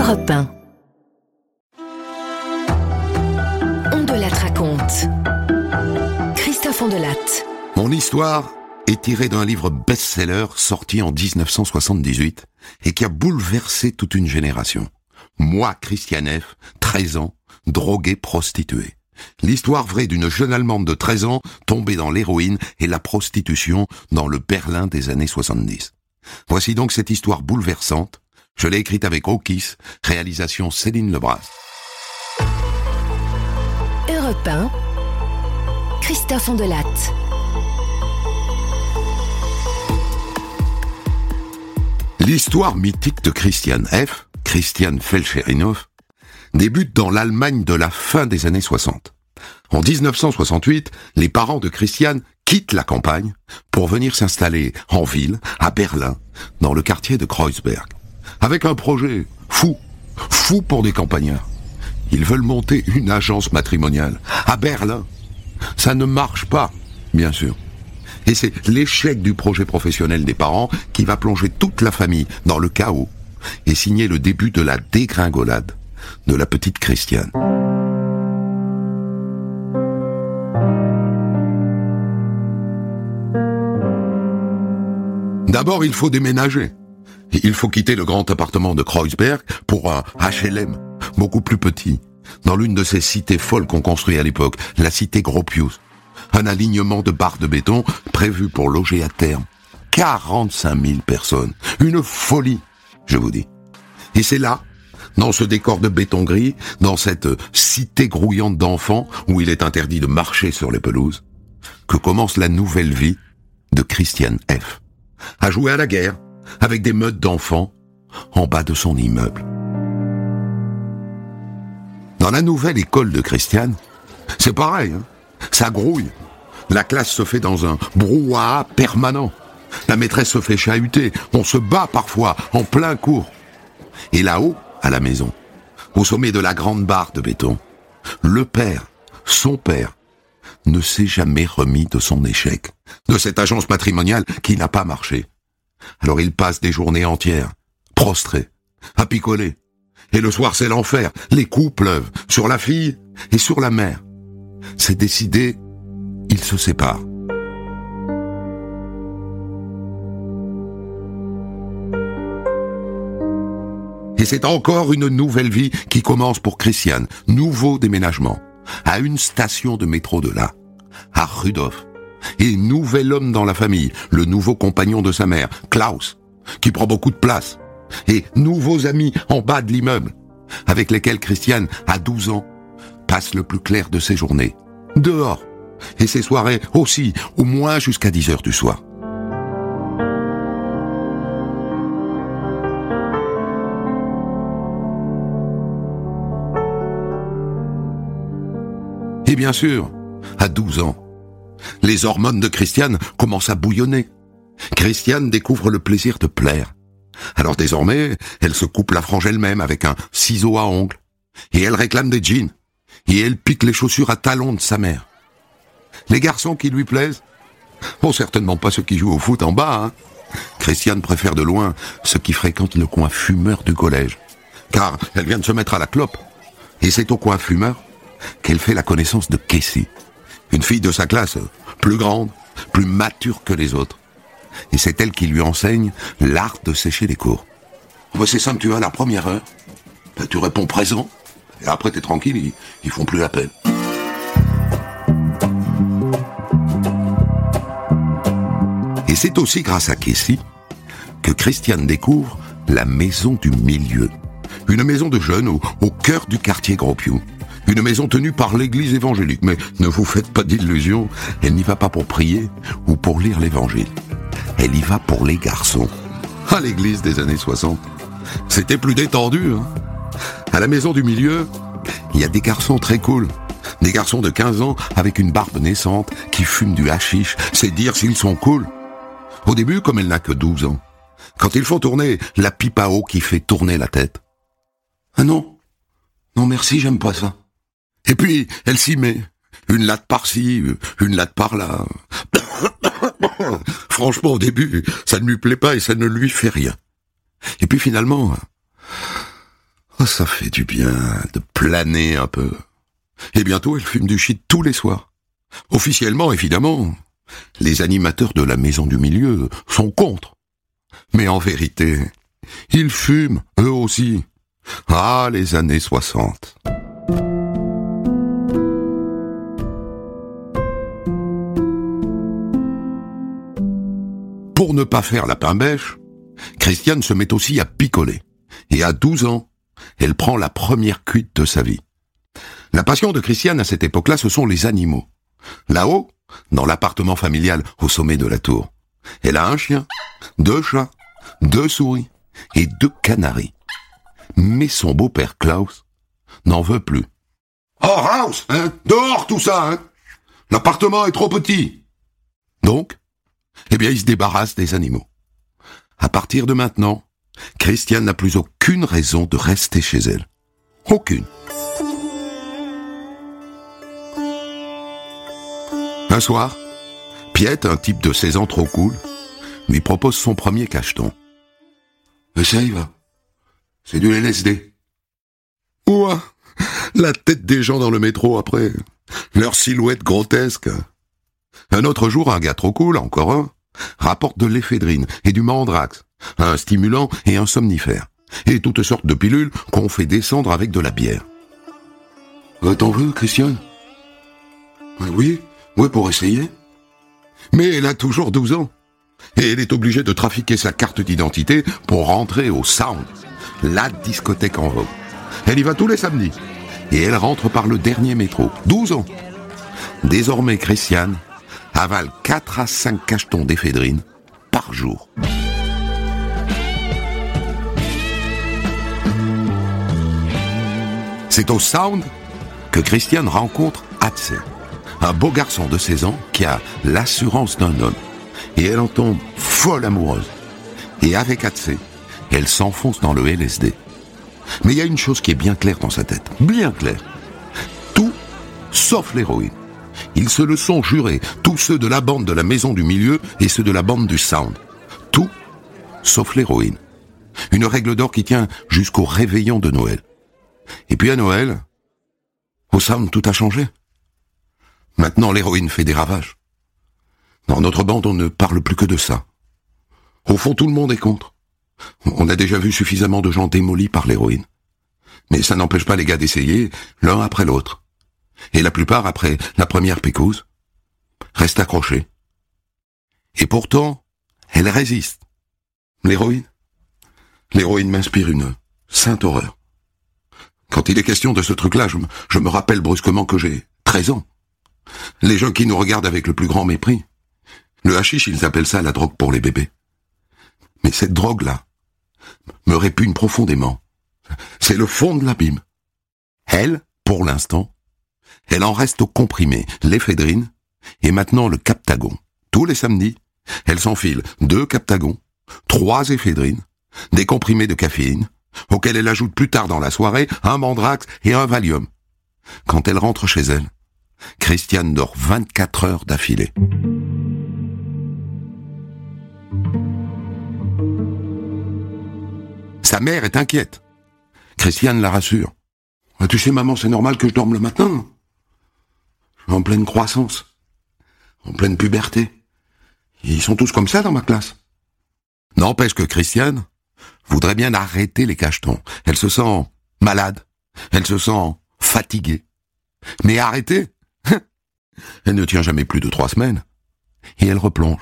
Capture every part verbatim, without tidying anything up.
Europe un. Ondelat raconte. Christophe Ondelat. Mon histoire est tirée d'un livre best-seller sorti en dix-neuf cent soixante-dix-huit et qui a bouleversé toute une génération. Moi, Christian F., treize ans, drogué, prostitué. L'histoire vraie d'une jeune Allemande de treize ans tombée dans l'héroïne et la prostitution dans le Berlin des années soixante-dix. Voici donc cette histoire bouleversante. Je l'ai écrite avec Okis, réalisation Céline Lebras. Europe un. Christophe Ondelat. L'histoire mythique de Christian F., Christian Felcherinow, débute dans l'Allemagne de la fin des années soixante. En dix-neuf cent soixante-huit, les parents de Christian quittent la campagne pour venir s'installer en ville, à Berlin, dans le quartier de Kreuzberg, avec un projet fou, fou pour des campagnards. Ils veulent monter une agence matrimoniale à Berlin. Ça ne marche pas, bien sûr. Et c'est l'échec du projet professionnel des parents qui va plonger toute la famille dans le chaos et signer le début de la dégringolade de la petite Christiane. D'abord, il faut déménager. Il faut quitter le grand appartement de Kreuzberg pour un H L M, beaucoup plus petit, dans l'une de ces cités folles qu'on construit à l'époque, la cité Gropius. Un alignement de barres de béton prévu pour loger à terme quarante-cinq mille personnes. Une folie, je vous dis. Et c'est là, dans ce décor de béton gris, dans cette cité grouillante d'enfants où il est interdit de marcher sur les pelouses, que commence la nouvelle vie de Christian F., à jouer à la guerre avec des meutes d'enfants en bas de son immeuble. Dans la nouvelle école de Christian, c'est pareil, hein. Ça grouille. La classe se fait dans un brouhaha permanent. La maîtresse se fait chahuter. On se bat parfois en plein cours. Et là-haut, à la maison, au sommet de la grande barre de béton, le père, son père, ne s'est jamais remis de son échec, de cette agence matrimoniale qui n'a pas marché. Alors il passe des journées entières, prostré, à picoler. Et le soir, c'est l'enfer. Les coups pleuvent sur la fille et sur la mère. C'est décidé, ils se séparent. Et c'est encore une nouvelle vie qui commence pour Christian. Nouveau déménagement, à une station de métro de là, à Rudolf. Et nouvel homme dans la famille, le nouveau compagnon de sa mère, Klaus, qui prend beaucoup de place. Et nouveaux amis en bas de l'immeuble, avec lesquels Christian, à douze ans, passe le plus clair de ses journées, dehors, et ses soirées aussi, au moins jusqu'à dix heures du soir. Et bien sûr, à douze ans, les hormones de Christian commencent à bouillonner. Christian découvre le plaisir de plaire. Alors désormais, elle se coupe la frange elle-même avec un ciseau à ongles, et elle réclame des jeans. Et elle pique les chaussures à talons de sa mère. Les garçons qui lui plaisent, oh certainement pas ceux qui jouent au foot en bas, hein. Christian préfère de loin ceux qui fréquentent le coin fumeur du collège, car elle vient de se mettre à la clope. Et c'est au coin fumeur qu'elle fait la connaissance de Casey, une fille de sa classe, plus grande, plus mature que les autres. Et c'est elle qui lui enseigne l'art de sécher les cours. Oh, c'est simple, tu vas à la première heure, ben, tu réponds présent, et après t'es tranquille, ils, ils font plus la peine. Et c'est aussi grâce à Casey que Christian découvre la maison du milieu. Une maison de jeunes au, au cœur du quartier Gropius. Une maison tenue par l'église évangélique. Mais ne vous faites pas d'illusions, elle n'y va pas pour prier ou pour lire l'évangile. Elle y va pour les garçons. À l'église des années soixante, c'était plus détendu, hein. À la maison du milieu, il y a des garçons très cool. Des garçons de quinze ans avec une barbe naissante qui fument du hashish. C'est dire s'ils sont cool. Au début, comme elle n'a que douze ans, quand ils font tourner la pipe à eau qui fait tourner la tête. Ah non, non merci, j'aime pas ça. Et puis, elle s'y met. Une latte par-ci, une latte par-là. Franchement, au début, ça ne lui plaît pas et ça ne lui fait rien. Et puis finalement, Oh, ça fait du bien de planer un peu. Et bientôt, elle fume du shit tous les soirs. Officiellement, évidemment, les animateurs de la Maison du Milieu sont contre. Mais en vérité, ils fument, eux aussi. Ah, les années soixante. Pour ne pas faire la pain-bêche, Christiane se met aussi à picoler. Et à douze ans, elle prend la première cuite de sa vie. La passion de Christiane à cette époque-là, ce sont les animaux. Là-haut, dans l'appartement familial au sommet de la tour, elle a un chien, deux chats, deux souris et deux canaris. Mais son beau-père Klaus n'en veut plus. « Oh, Raus, hein, dehors tout ça, hein. L'appartement est trop petit. » Donc, eh bien, il se débarrasse des animaux. À partir de maintenant, Christiane n'a plus aucune raison de rester chez elle. Aucune. Un soir, Piet, un type de seize ans trop cool, lui propose son premier cacheton. « Essaye, va. C'est du L S D. » Ouah, la tête des gens dans le métro après, leur silhouette grotesque. Un autre jour, un gars trop cool, encore un, rapporte de l'éphédrine et du mandrax, un stimulant et un somnifère, et toutes sortes de pilules qu'on fait descendre avec de la bière. Euh, « T'en veux, Christiane ?»« Oui, oui, pour essayer. » Mais elle a toujours douze ans, et elle est obligée de trafiquer sa carte d'identité pour rentrer au Sound, la discothèque en vogue. Elle y va tous les samedis, et elle rentre par le dernier métro, douze ans. Désormais, Christiane avale quatre à cinq cachetons d'éphédrine par jour. C'est au Sound que Christiane rencontre Atze, un beau garçon de seize ans qui a l'assurance d'un homme. Et elle en tombe folle amoureuse. Et avec Atze, elle s'enfonce dans le L S D. Mais il y a une chose qui est bien claire dans sa tête, bien claire. Tout sauf l'héroïne. Ils se le sont jurés, tous ceux de la bande de la Maison du Milieu et ceux de la bande du Sound. Tout sauf l'héroïne. Une règle d'or qui tient jusqu'au réveillon de Noël. Et puis à Noël, au Sound, tout a changé. Maintenant, l'héroïne fait des ravages. Dans notre bande, on ne parle plus que de ça. Au fond, tout le monde est contre. On a déjà vu suffisamment de gens démolis par l'héroïne. Mais ça n'empêche pas les gars d'essayer, l'un après l'autre. Et la plupart, après la première picouse, restent accrochés. Et pourtant, elle résiste. L'héroïne L'héroïne m'inspire une sainte horreur. Quand il est question de ce truc-là, je me, je me rappelle brusquement que j'ai treize ans. Les gens qui nous regardent avec le plus grand mépris. Le hashish, ils appellent ça la drogue pour les bébés. Mais cette drogue-là me répugne profondément. C'est le fond de l'abîme. Elle, pour l'instant, elle en reste au comprimé, l'éphédrine, et maintenant le captagon. Tous les samedis, elle s'enfile deux captagons, trois éphédrines, des comprimés de caféine, auxquels elle ajoute plus tard dans la soirée un mandrax et un valium. Quand elle rentre chez elle, Christiane dort vingt-quatre heures d'affilée. Sa mère est inquiète. Christiane la rassure. Ah, tu sais, maman, c'est normal que je dorme le matin. Je suis en pleine croissance, en pleine puberté. Ils sont tous comme ça dans ma classe. N'empêche que Christiane voudrait bien arrêter les cachetons. Elle se sent malade, elle se sent fatiguée. Mais arrêter, elle ne tient jamais plus de trois semaines. Et elle replonge.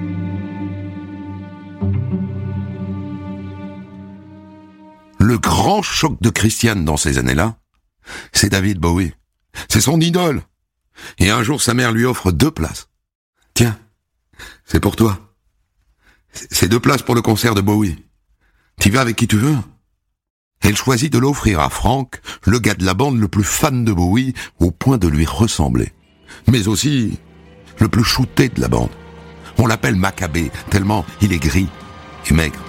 Le grand choc de Christiane dans ces années-là, c'est David Bowie. C'est son idole. Et un jour, sa mère lui offre deux places. Tiens, c'est pour toi. C'est deux places pour le concert de Bowie. T'y vas avec qui tu veux. Elle choisit de l'offrir à Frank, le gars de la bande le plus fan de Bowie, au point de lui ressembler. Mais aussi le plus shooté de la bande. On l'appelle Maccabée, tellement il est gris et maigre.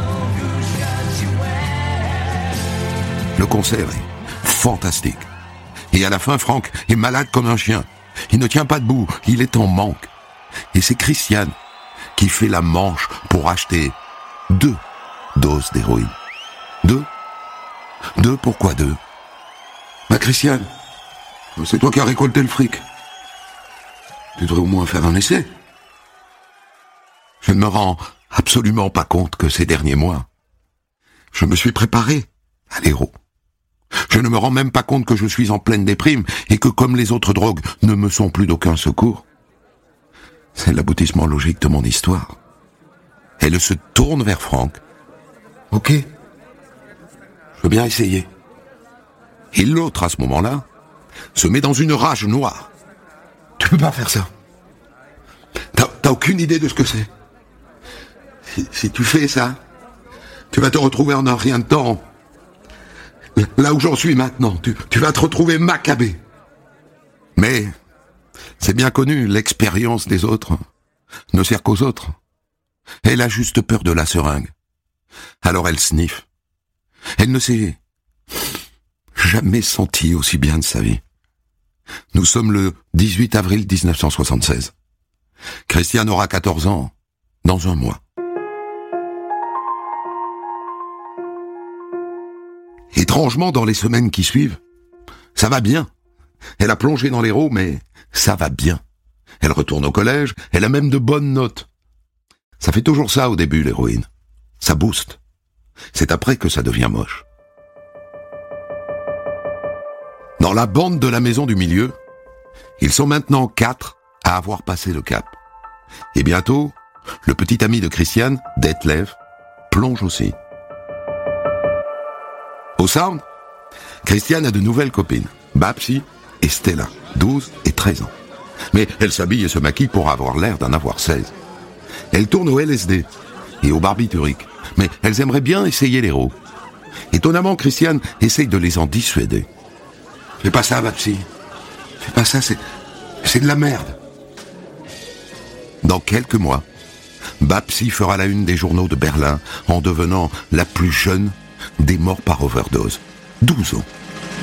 Le concert est fantastique. Et à la fin, Franck est malade comme un chien. Il ne tient pas debout, il est en manque. Et c'est Christiane qui fait la manche pour acheter deux doses d'héroïne. Deux Deux, pourquoi deux? Bah Christiane, c'est toi qui as récolté le fric. Tu devrais au moins faire un essai. Je ne me rends absolument pas compte que ces derniers mois, je me suis préparé à l'héros. Je ne me rends même pas compte que je suis en pleine déprime et que comme les autres drogues ne me sont plus d'aucun secours. C'est l'aboutissement logique de mon histoire. Elle se tourne vers Franck. Ok, je veux bien essayer. Et l'autre, à ce moment-là, se met dans une rage noire. Tu peux pas faire ça. T'as, t'as aucune idée de ce que c'est. Si, si tu fais ça, tu vas te retrouver en un rien de temps. Là où j'en suis maintenant, tu, tu vas te retrouver macabé. Mais, c'est bien connu, l'expérience des autres ne sert qu'aux autres. Elle a juste peur de la seringue. Alors elle sniffe. Elle ne s'est jamais sentie aussi bien de sa vie. Nous sommes le dix-huit avril mille neuf cent soixante-seize. Christiane aura quatorze ans dans un mois. Étrangement, dans les semaines qui suivent, ça va bien. Elle a plongé dans l'héros, mais ça va bien. Elle retourne au collège, elle a même de bonnes notes. Ça fait toujours ça au début, l'héroïne. Ça booste. C'est après que ça devient moche. Dans la bande de la maison du milieu, ils sont maintenant quatre à avoir passé le cap. Et bientôt, le petit ami de Christiane, Detlef, plonge aussi. Au Sound, Christiane a de nouvelles copines, Babsi et Stella, douze et treize ans. Mais elle s'habille et se maquille pour avoir l'air d'en avoir seize. Elles tournent au L S D et au barbiturique, mais elles aimeraient bien essayer l'héros. Étonnamment, Christiane essaye de les en dissuader. Fais pas ça, Babsi. Fais pas ça, c'est, c'est de la merde. Dans quelques mois, Babsi fera la une des journaux de Berlin en devenant la plus jeune des morts par overdose. douze ans.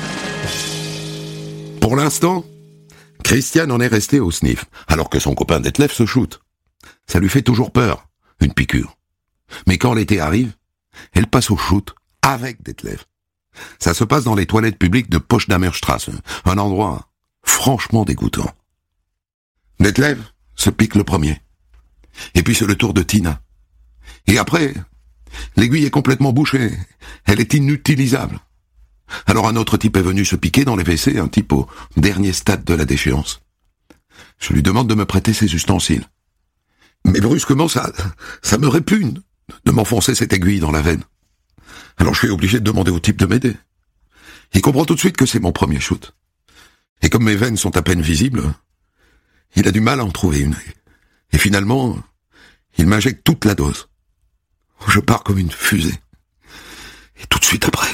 Pour l'instant, Christiane en est restée au sniff, alors que son copain Detlef se shoot. Ça lui fait toujours peur, une piqûre. Mais quand l'été arrive, elle passe au shoot avec Detlef. Ça se passe dans les toilettes publiques de Potsdamer Straße, un endroit franchement dégoûtant. Detlef se pique le premier. Et puis c'est le tour de Tina. Et après, l'aiguille est complètement bouchée. Elle est inutilisable. Alors un autre type est venu se piquer dans les W C, un type au dernier stade de la déchéance. Je lui demande de me prêter ses ustensiles. Mais brusquement, ça, ça me répugne de m'enfoncer cette aiguille dans la veine. Alors je suis obligé de demander au type de m'aider. Il comprend tout de suite que c'est mon premier shoot. Et comme mes veines sont à peine visibles, il a du mal à en trouver une. Et finalement, il m'injecte toute la dose. Je pars comme une fusée. Et tout de suite après,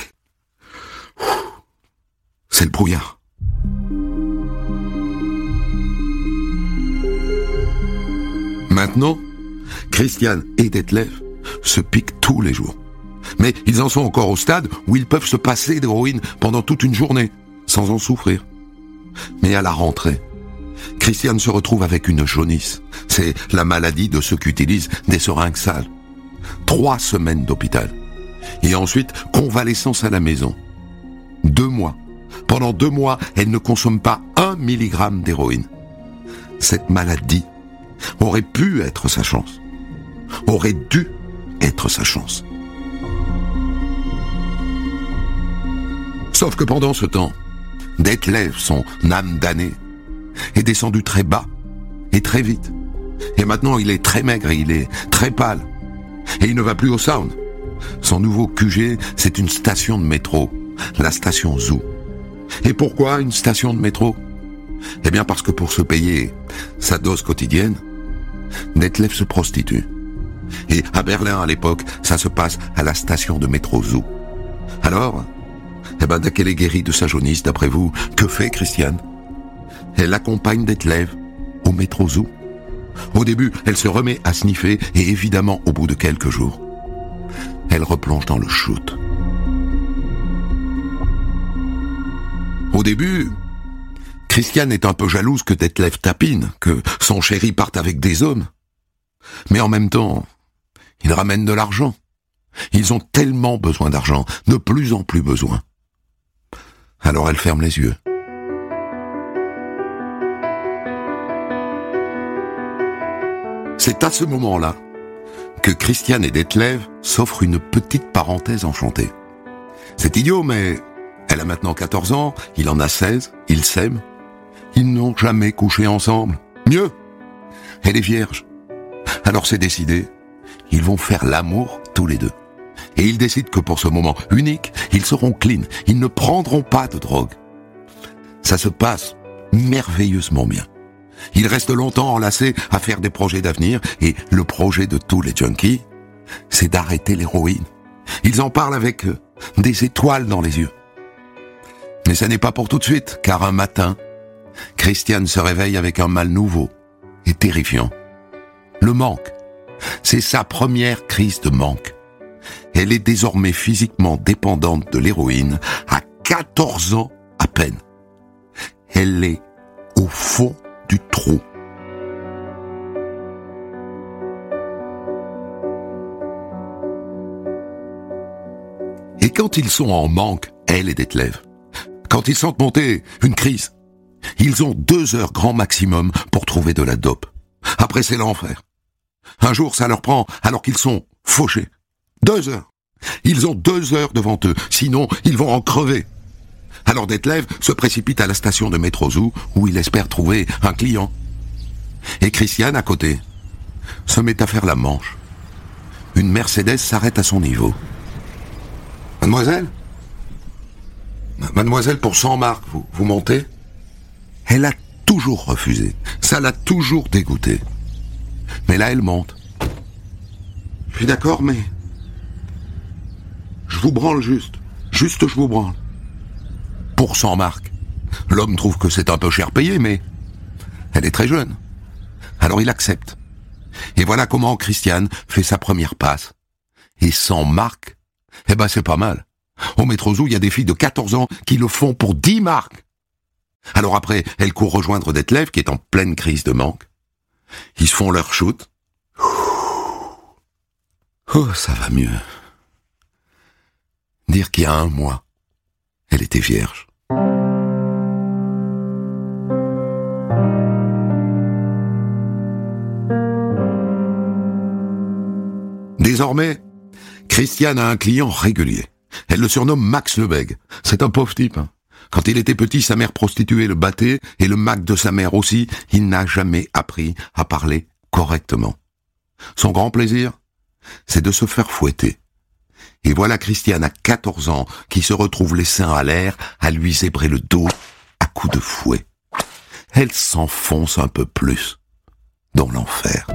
c'est le brouillard. Maintenant, Christiane et Detlef se piquent tous les jours. Mais ils en sont encore au stade où ils peuvent se passer d'héroïne pendant toute une journée, sans en souffrir. Mais à la rentrée, Christiane se retrouve avec une jaunisse. C'est la maladie de ceux qui utilisent des seringues sales. Trois semaines d'hôpital. Et ensuite, convalescence à la maison. Deux mois. Pendant deux mois, elle ne consomme pas un milligramme d'héroïne. Cette maladie aurait pu être sa chance. Aurait dû être sa chance. Sauf que pendant ce temps, Detlef, son âme damnée, est descendu très bas et très vite. Et maintenant, il est très maigre et il est très pâle. Et il ne va plus au Sound. Son nouveau Q G, c'est une station de métro, la station Zoo. Et pourquoi une station de métro? Eh bien parce que pour se payer sa dose quotidienne, Detlef se prostitue. Et à Berlin, à l'époque, ça se passe à la station de métro Zoo. Alors, eh ben, dès qu'elle est guérie de sa jaunisse, d'après vous, que fait Christiane? Elle accompagne Detlef au métro Zoo. Au début, elle se remet à sniffer et évidemment, au bout de quelques jours, elle replonge dans le shoot. Au début, Christiane est un peu jalouse que Detlev tapine, que son chéri parte avec des hommes. Mais en même temps, il ramène de l'argent. Ils ont tellement besoin d'argent, de plus en plus besoin. Alors elle ferme les yeux. C'est à ce moment-là que Christiane et Detlev s'offrent une petite parenthèse enchantée. C'est idiot, mais elle a maintenant quatorze ans, il en a seize, ils s'aiment. Ils n'ont jamais couché ensemble. Mieux, elle est vierge. Alors c'est décidé, ils vont faire l'amour tous les deux. Et ils décident que pour ce moment unique, ils seront clean, ils ne prendront pas de drogue. Ça se passe merveilleusement bien. Ils restent longtemps enlacés à faire des projets d'avenir, et le projet de tous les junkies, c'est d'arrêter l'héroïne. Ils en parlent avec eux, des étoiles dans les yeux. Mais ça n'est pas pour tout de suite, car un matin, Christiane se réveille avec un mal nouveau et terrifiant. Le manque. C'est sa première crise de manque. Elle est désormais physiquement dépendante de l'héroïne à quatorze ans à peine. Elle est au fond du trou. Et quand ils sont en manque, elle et Detlev, quand ils sentent monter une crise, ils ont deux heures grand maximum pour trouver de la dope. Après, c'est l'enfer. Un jour, ça leur prend alors qu'ils sont fauchés. Deux heures. Ils ont deux heures devant eux, sinon ils vont en crever. Alors Detlev se précipite à la station de métro Zoo où il espère trouver un client. Et Christiane, à côté, se met à faire la manche. Une Mercedes s'arrête à son niveau. « Mademoiselle ? Mademoiselle, pour cent marks, vous, vous montez ?» Elle a toujours refusé. Ça l'a toujours dégoûté. Mais là, elle monte. « Je suis d'accord, mais... je vous branle juste. Juste, je vous branle. » Pour cent marks. L'homme trouve que c'est un peu cher payé, mais... elle est très jeune. Alors il accepte. Et voilà comment Christiane fait sa première passe. Et cent marks, eh ben c'est pas mal. Au métro Zoo, il y a des filles de quatorze ans qui le font pour dix marks. Alors après, elle court rejoindre Detlev, qui est en pleine crise de manque. Ils se font leur shoot. Oh, ça va mieux. Dire qu'il y a un mois, elle était vierge. Désormais, Christiane a un client régulier. Elle le surnomme Max le Bègue. C'est un pauvre type. Hein. Quand il était petit, sa mère prostituée le battait, et le Mac de sa mère aussi. Il n'a jamais appris à parler correctement. Son grand plaisir, c'est de se faire fouetter. Et voilà Christiane à quatorze ans qui se retrouve les seins à l'air à lui zébrer le dos à coups de fouet. Elle s'enfonce un peu plus dans l'enfer.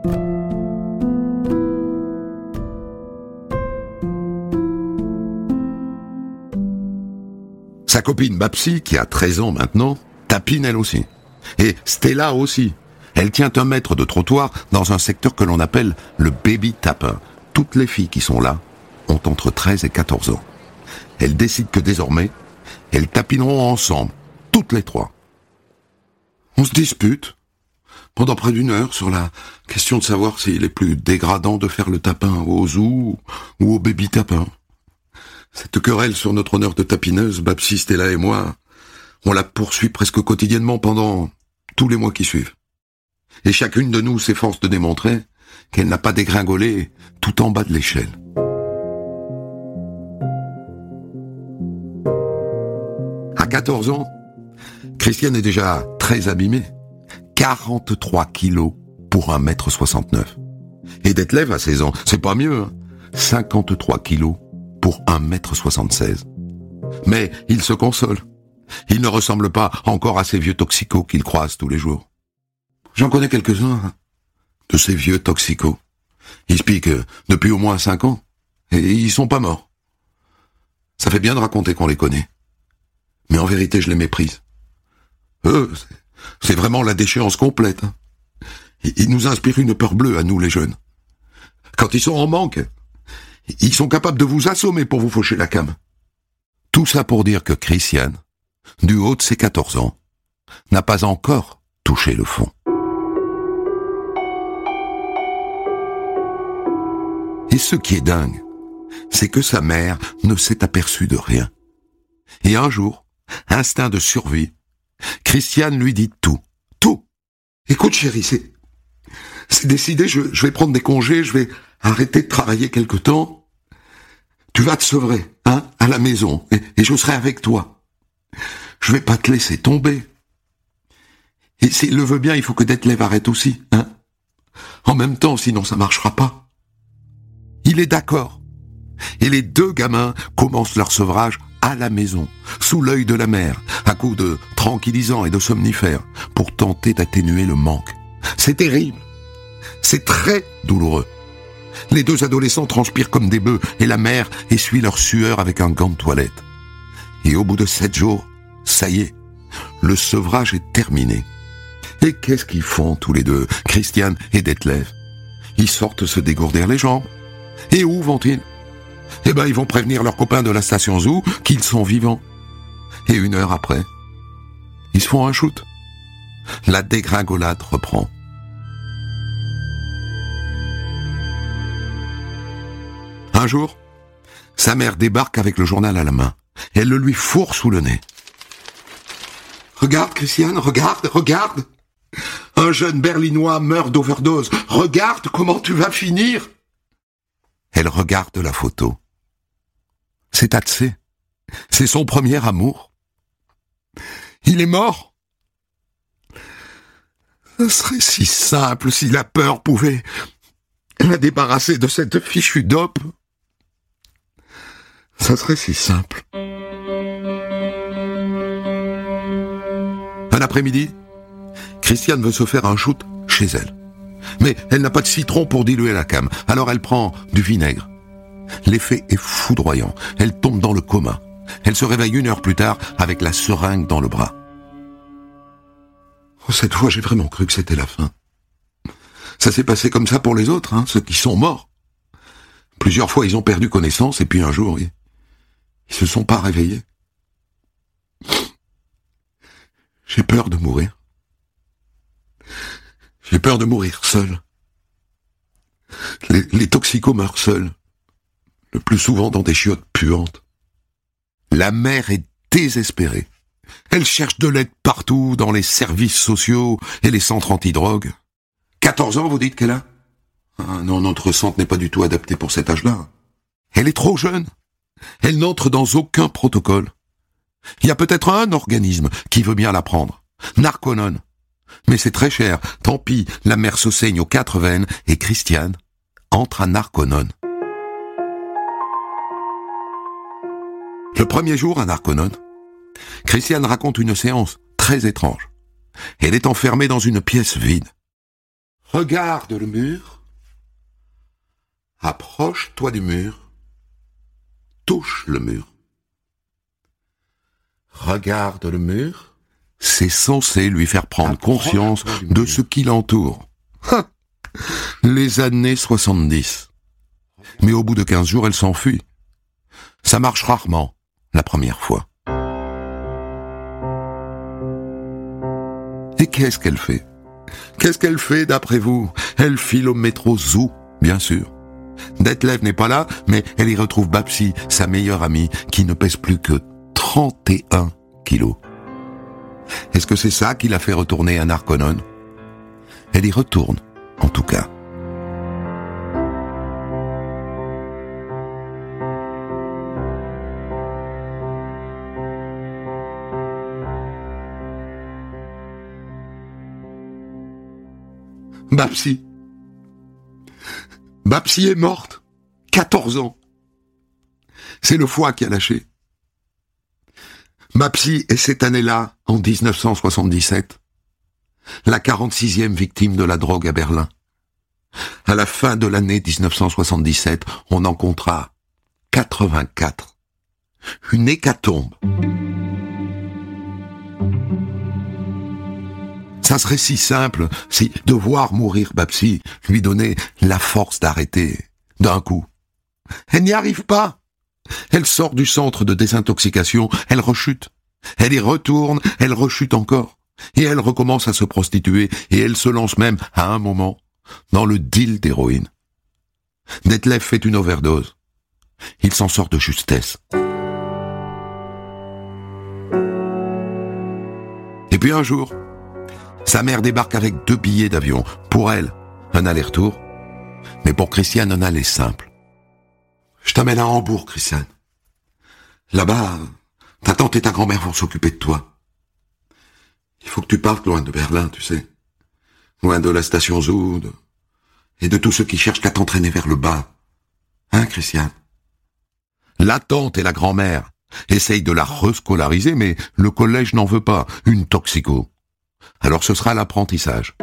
Sa copine Babsi, qui a treize ans maintenant, tapine elle aussi. Et Stella aussi. Elle tient un mètre de trottoir dans un secteur que l'on appelle le baby tapin. Toutes les filles qui sont là ont entre treize et quatorze ans. Elles décident que désormais, elles tapineront ensemble, toutes les trois. On se dispute pendant près d'une heure sur la question de savoir s'il est plus dégradant de faire le tapin au zoo ou au baby tapin. Cette querelle sur notre honneur de tapineuse, Babsi, Stella et moi, on la poursuit presque quotidiennement pendant tous les mois qui suivent. Et chacune de nous s'efforce de démontrer qu'elle n'a pas dégringolé tout en bas de l'échelle. À quatorze ans, Christiane est déjà très abîmée. quarante-trois kilos pour un mètre soixante-neuf. Et Detlev à seize ans, c'est pas mieux, hein. cinquante-trois kilos pour un mètre soixante-seize. Mais il se console. Il ne ressemble pas encore à ces vieux toxicos qu'il croise tous les jours. J'en connais quelques-uns, hein, de ces vieux toxicos. Ils se piquent depuis au moins cinq ans, et ils sont pas morts. Ça fait bien de raconter qu'on les connaît. Mais en vérité, je les méprise. Eux, c'est vraiment la déchéance complète. Hein. Ils nous inspirent une peur bleue à nous, les jeunes. Quand ils sont en manque, ils sont capables de vous assommer pour vous faucher la came. Tout ça pour dire que Christiane, du haut de ses quatorze ans, n'a pas encore touché le fond. Et ce qui est dingue, c'est que sa mère ne s'est aperçue de rien. Et un jour, instinct de survie, Christiane lui dit tout, tout. Écoute chérie, c'est, c'est décidé, je, je vais prendre des congés, je vais arrêter de travailler quelque temps. Tu vas te sevrer, hein, à la maison, et, et je serai avec toi. Je vais pas te laisser tomber. Et s'il le veut bien, il faut que Detlev arrête aussi, hein. En même temps, sinon ça marchera pas. Il est d'accord. Et les deux gamins commencent leur sevrage à la maison, sous l'œil de la mère, à coups de tranquillisants et de somnifères, pour tenter d'atténuer le manque. C'est terrible. C'est très douloureux. Les deux adolescents transpirent comme des bœufs, et la mère essuie leur sueur avec un gant de toilette. Et au bout de sept jours, ça y est, le sevrage est terminé. Et qu'est-ce qu'ils font tous les deux, Christiane et Detlev? Ils sortent se dégourdir les jambes. Et où vont-ils? Eh ben, ils vont prévenir leurs copains de la station Zoo qu'ils sont vivants. Et une heure après, ils se font un shoot. La dégringolade reprend. Un jour, sa mère débarque avec le journal à la main. Elle le lui fourre sous le nez. Regarde, Christiane, regarde, regarde. Un jeune Berlinois meurt d'overdose. Regarde comment tu vas finir. Elle regarde la photo. C'est Tatsé. C'est son premier amour. Il est mort. Ce serait si simple si la peur pouvait la débarrasser de cette fichue dope. Ça serait si simple. Un après-midi, Christiane veut se faire un shoot chez elle. Mais elle n'a pas de citron pour diluer la cam, alors elle prend du vinaigre. L'effet est foudroyant. Elle tombe dans le coma. Elle se réveille une heure plus tard avec la seringue dans le bras. Oh, cette fois, j'ai vraiment cru que c'était la fin. Ça s'est passé comme ça pour les autres, hein, ceux qui sont morts. Plusieurs fois, ils ont perdu connaissance, et puis un jour, ils, ils se sont pas réveillés. J'ai peur de mourir. J'ai peur de mourir seul. Les, les toxicos meurent seuls. Le plus souvent dans des chiottes puantes. La mère est désespérée. Elle cherche de l'aide partout, dans les services sociaux et les centres antidrogue. quatorze ans, vous dites qu'elle a? Ah non, notre centre n'est pas du tout adapté pour cet âge-là. Elle est trop jeune. Elle n'entre dans aucun protocole. Il y a peut-être un organisme qui veut bien la prendre. Narconon. Mais c'est très cher. Tant pis, la mère se saigne aux quatre veines et Christiane entre à Narconon. Le premier jour à Narconon, Christiane raconte une séance très étrange. Elle est enfermée dans une pièce vide. Regarde le mur. Approche-toi du mur. Touche le mur. Regarde le mur. C'est censé lui faire prendre conscience de ce qui l'entoure. Les années soixante-dix. Mais au bout de quinze jours, elle s'enfuit. Ça marche rarement, la première fois. Et qu'est-ce qu'elle fait? Qu'est-ce qu'elle fait, d'après vous? Elle file au métro Zoo, bien sûr. Detlev n'est pas là, mais elle y retrouve Babsi, sa meilleure amie, qui ne pèse plus que trente et un kilos. Est-ce que c'est ça qui l'a fait retourner à Narconon? Elle y retourne, en tout cas. Babsi. Babsi est morte. quatorze ans. C'est le foie qui a lâché. Babsi est cette année-là, en dix-neuf cent soixante-dix-sept, la quarante-sixième victime de la drogue à Berlin. À la fin de l'année dix-neuf cent soixante-dix-sept, on en comptera quatre-vingt-quatre. Une hécatombe. Ça serait si simple si de voir mourir Babsi lui donnait la force d'arrêter d'un coup. Elle n'y arrive pas. Elle sort du centre de désintoxication, elle rechute. Elle y retourne, elle rechute encore. Et elle recommence à se prostituer, et elle se lance même, à un moment, dans le deal d'héroïne. Detlef fait une overdose. Il s'en sort de justesse. Et puis un jour, sa mère débarque avec deux billets d'avion. Pour elle, un aller-retour, mais pour Christiane, un aller simple. Je t'amène à Hambourg, Christiane. Là-bas, ta tante et ta grand-mère vont s'occuper de toi. Il faut que tu partes loin de Berlin, tu sais. Loin de la station Zoo, de... et de tous ceux qui cherchent qu'à t'entraîner vers le bas. Hein, Christiane? La tante et la grand-mère essayent de la rescolariser, mais le collège n'en veut pas, une toxico. Alors ce sera l'apprentissage.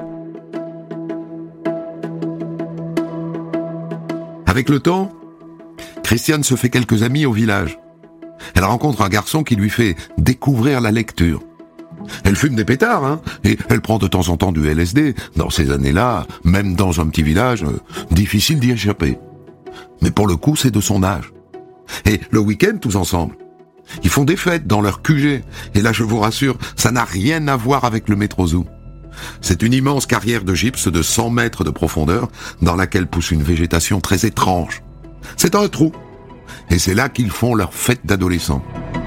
Avec le temps, Christiane se fait quelques amis au village. Elle rencontre un garçon qui lui fait découvrir la lecture. Elle fume des pétards, hein, et elle prend de temps en temps du L S D. Dans ces années-là, même dans un petit village, euh, difficile d'y échapper. Mais pour le coup, c'est de son âge. Et le week-end, tous ensemble, ils font des fêtes dans leur Q G. Et là, je vous rassure, ça n'a rien à voir avec le métro Zoo. C'est une immense carrière de gypse de cent mètres de profondeur dans laquelle pousse une végétation très étrange. C'est un trou. Et c'est là qu'ils font leur fête d'adolescents.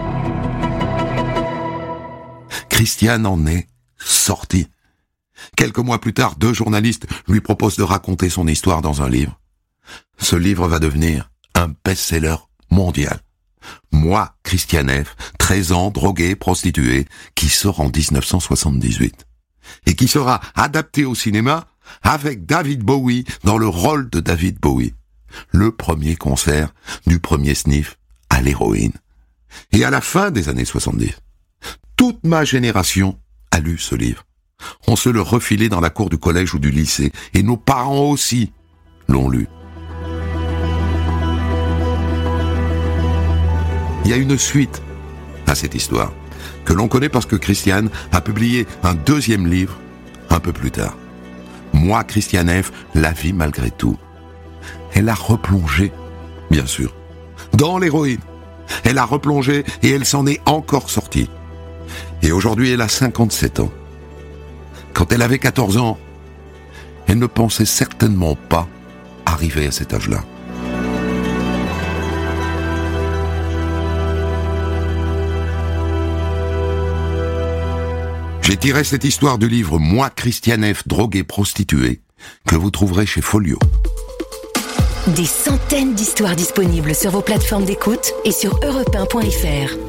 Christiane en est sortie. Quelques mois plus tard, deux journalistes lui proposent de raconter son histoire dans un livre. Ce livre va devenir un best-seller mondial. Moi, Christiane F., treize ans, drogué, prostitué, qui sort en dix-neuf cent soixante-dix-huit. Et qui sera adapté au cinéma avec David Bowie dans le rôle de David Bowie. Le premier concert du premier sniff à l'héroïne. Et à la fin des années soixante-dix, toute ma génération a lu ce livre. On se le refilait dans la cour du collège ou du lycée, et nos parents aussi l'ont lu. Il y a une suite à cette histoire, que l'on connaît parce que Christiane a publié un deuxième livre un peu plus tard. Moi, Christiane F., la vie malgré tout. Elle a replongé, bien sûr, dans l'héroïne. Elle a replongé et elle s'en est encore sortie. Et aujourd'hui, elle a cinquante-sept ans. Quand elle avait quatorze ans, elle ne pensait certainement pas arriver à cet âge-là. J'ai tiré cette histoire du livre « Moi, Christiane F., drogué, prostituée » que vous trouverez chez Folio. Des centaines d'histoires disponibles sur vos plateformes d'écoute et sur europe un point f r.